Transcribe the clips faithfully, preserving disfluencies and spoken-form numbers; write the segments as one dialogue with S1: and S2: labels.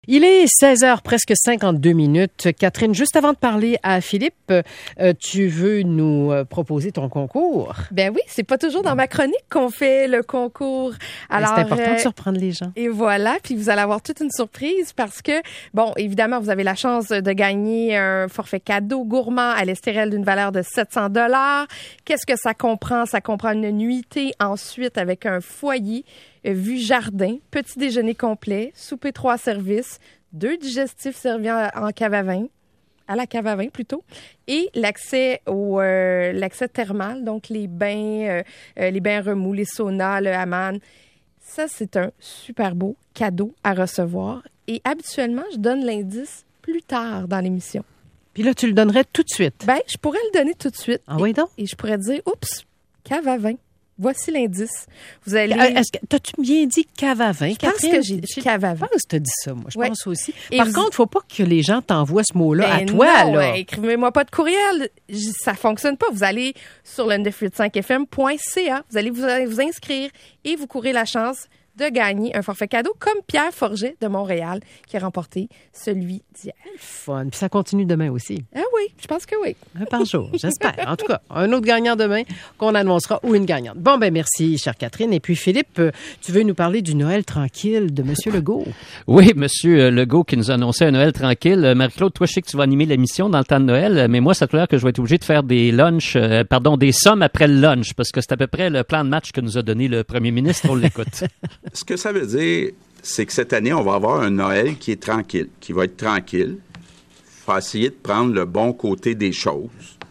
S1: Il est seize heures, presque cinquante-deux minutes. Catherine, juste avant de parler à Philippe, euh, tu veux nous euh, proposer ton concours?
S2: Ben oui, c'est pas toujours dans ma chronique qu'on fait le concours.
S1: Alors, c'est important euh, de surprendre les gens.
S2: Et voilà, puis vous allez avoir toute une surprise parce que, bon, évidemment, vous avez la chance de gagner un forfait cadeau gourmand à l'Estérel d'une valeur de sept cents dollars. Qu'est-ce que ça comprend? Ça comprend une nuitée ensuite avec un foyer, vue jardin, petit déjeuner complet, souper trois services, deux digestifs servis en, en cave à vin, à la cave à vin plutôt, et l'accès au euh, l'accès thermal, donc les bains, euh, les bains remous, les saunas, le hammam. Ça, c'est un super beau cadeau à recevoir. Et habituellement, je donne l'indice plus tard dans l'émission.
S1: Puis là, tu le donnerais tout de suite?
S2: Ben, je pourrais le donner tout de suite.
S1: Ah oui, donc?
S2: Et je pourrais dire, oups, cave à vin. Voici l'indice. Vous allez.
S1: Est-ce que t'as-tu bien dit cave à vin,
S2: je
S1: Catherine?
S2: pense que j'ai dit cave à vin.
S1: Je pense que tu as dit ça, moi. Je
S2: ouais.
S1: pense aussi.
S2: Et
S1: Par
S2: vous...
S1: contre, il ne faut pas que les gens t'envoient ce mot-là
S2: ben
S1: à toi.
S2: Non,
S1: là.
S2: Ouais, écrivez-moi pas de courriel. Ça fonctionne pas. Vous allez sur le neuf cent quatre-vingt-cinq F M point C A. Vous allez vous, allez vous inscrire et vous courez la chance de gagner un forfait cadeau comme Pierre Forget de Montréal qui a remporté celui d'hier.
S1: Fun. Puis ça continue demain aussi.
S2: Ah oui, je pense que oui.
S1: Un par jour, j'espère. En tout cas, un autre gagnant demain qu'on annoncera ou une gagnante. Bon, ben merci, chère Catherine. Et puis, Philippe, tu veux nous parler du Noël tranquille de M. Legault?
S3: Oui, M. Legault qui nous a annoncé un Noël tranquille. Marie-Claude, toi, je sais que tu vas animer l'émission dans le temps de Noël, mais moi, ça te l'air que je vais être obligé de faire des lunchs, euh, pardon, des sommes après le lunch, parce que c'est à peu près le plan de match que nous a donné le premier ministre. On l'écoute.
S4: Ce que ça veut dire, c'est que cette année, on va avoir un Noël qui est tranquille, qui va être tranquille. Il faut essayer de prendre le bon côté des choses.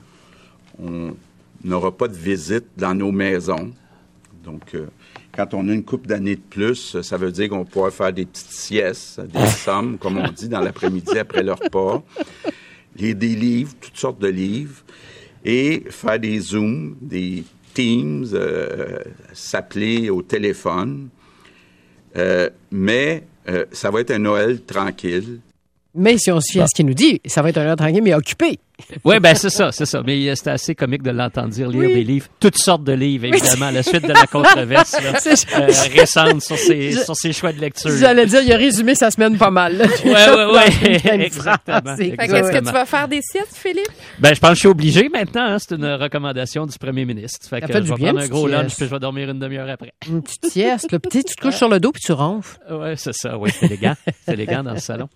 S4: On n'aura pas de visite dans nos maisons. Donc, euh, quand on a une couple d'années de plus, ça veut dire qu'on va pouvoir faire des petites siestes, des sommes, comme on dit, dans l'après-midi après le repas. Lire des livres, toutes sortes de livres. Et faire des Zooms, des Teams, euh, s'appeler au téléphone. Euh, mais euh, ça va être un Noël tranquille.
S1: Mais si on se fie à ce qu'il nous dit, ça va être un Noël tranquille, mais occupé.
S3: Oui, ben c'est ça, c'est ça. Mais c'était assez comique de l'entendre dire lire
S1: oui.
S3: des livres, toutes sortes de livres, évidemment, à la suite de la controverse là, euh, récente sur ses, sur ses choix de lecture.
S1: J'allais dire, il a résumé sa semaine pas mal.
S3: Oui, oui, oui. Exactement.
S2: Est-ce que tu vas faire des siestes, Philippe?
S3: Ben, je pense que je suis obligé maintenant. Hein, c'est une recommandation du premier ministre. Fait
S1: ça
S3: que
S1: fait
S3: je
S1: du
S3: vais
S1: bien,
S3: prendre un gros
S1: sieste.
S3: lunch puis je vais dormir une demi-heure après.
S1: Une petite sieste, le petit, tu te couches sur le dos puis tu ronfles.
S3: Oui, c'est ça, oui, c'est élégant. C'est élégant dans le salon.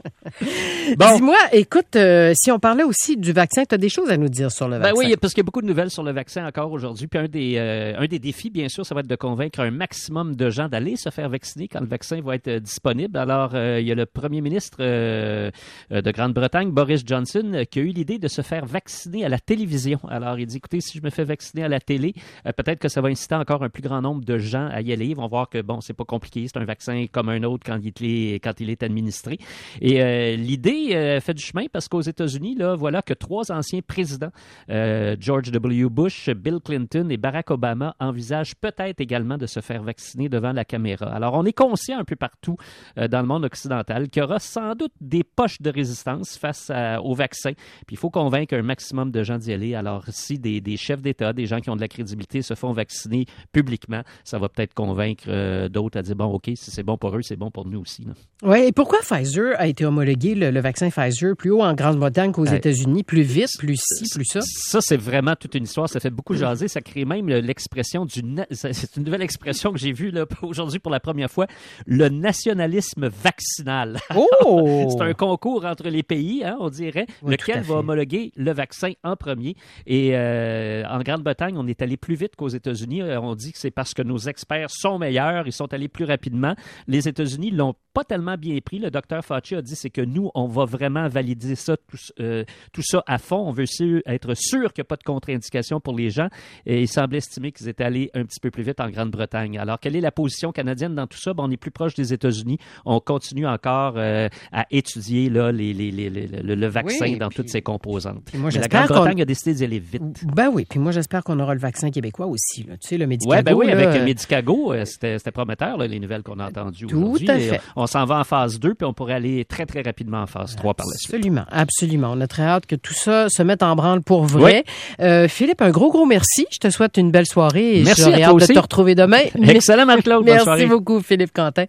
S3: Bon.
S1: Dis-moi, écoute, euh, si on parlait aussi du vaccin, tu as des choses à nous dire sur le vaccin.
S3: Ben oui, parce qu'il y a beaucoup de nouvelles sur le vaccin encore aujourd'hui. Puis un des, euh, un des défis, bien sûr, ça va être de convaincre un maximum de gens d'aller se faire vacciner quand le vaccin va être euh, disponible. Alors, euh, il y a le premier ministre euh, de Grande-Bretagne, Boris Johnson, qui a eu l'idée de se faire vacciner à la télévision. Alors, il dit, écoutez, si je me fais vacciner à la télé, euh, peut-être que ça va inciter encore un plus grand nombre de gens à y aller. Ils vont voir que, bon, c'est pas compliqué, c'est un vaccin comme un autre quand il est, quand il est administré. Et euh, l'idée euh, fait du chemin parce qu'aux États-Unis, là, voilà que trois anciens présidents, Euh, George W. Bush, Bill Clinton et Barack Obama envisagent peut-être également de se faire vacciner devant la caméra. Alors, on est conscient un peu partout euh, dans le monde occidental qu'il y aura sans doute des poches de résistance face à, au vaccin. Puis, il faut convaincre un maximum de gens d'y aller. Alors, si des, des chefs d'État, des gens qui ont de la crédibilité se font vacciner publiquement, ça va peut-être convaincre euh, d'autres à dire, bon, OK, si c'est bon pour eux, c'est bon pour nous aussi.
S1: Oui, et pourquoi Pfizer a été homologué, le, le vaccin Pfizer, plus haut en Grande-Bretagne qu'aux ouais. États-Unis, plus vite, plus ci, plus ça?
S3: Ça, c'est vraiment toute une histoire. Ça fait beaucoup jaser. Ça crée même l'expression du... Na... C'est une nouvelle expression que j'ai vue là, aujourd'hui pour la première fois. Le nationalisme vaccinal.
S1: Oh!
S3: C'est un concours entre les pays, hein, on dirait, oui, lequel va homologuer le vaccin en premier. Et euh, en Grande-Bretagne, on est allé plus vite qu'aux États-Unis. On dit que c'est parce que nos experts sont meilleurs. Ils sont allés plus rapidement. Les États-Unis l'ont pas tellement bien pris. Le docteur Fauci a dit c'est que nous, on va vraiment valider ça, tout, euh, tout ça à fond. On veut être sûr qu'il n'y a pas de contre-indication pour les gens. Et il semble estimer qu'ils étaient allés un petit peu plus vite en Grande-Bretagne. Alors, quelle est la position canadienne dans tout ça? Bon, on est plus proche des États-Unis. On continue encore euh, à étudier là, les, les, les, les, le, le vaccin oui, dans puis, toutes ses composantes.
S1: Moi,
S3: Mais la Grande-Bretagne a décidé d'y aller vite.
S1: Ben oui, puis moi, j'espère qu'on aura le vaccin québécois aussi. Là. Tu sais, le Medicago.
S3: Ouais, ben oui,
S1: là,
S3: avec
S1: euh...
S3: le Medicago, c'était, c'était prometteur, là, les nouvelles qu'on a entendues
S1: tout
S3: aujourd'hui.
S1: À fait.
S3: On, on s'en va en phase deux, puis on pourrait aller très, très rapidement en phase trois par la suite.
S1: Absolument, absolument. On a très hâte que tout ça se mette en branle pour vrai. Oui. Euh, Philippe, un gros, gros merci. Je te souhaite une belle soirée et
S3: merci
S1: j'aurai
S3: à
S1: hâte
S3: toi aussi.
S1: de te retrouver demain.
S3: Excellent, Marie-Claude.
S1: Merci beaucoup, Philippe Quentin.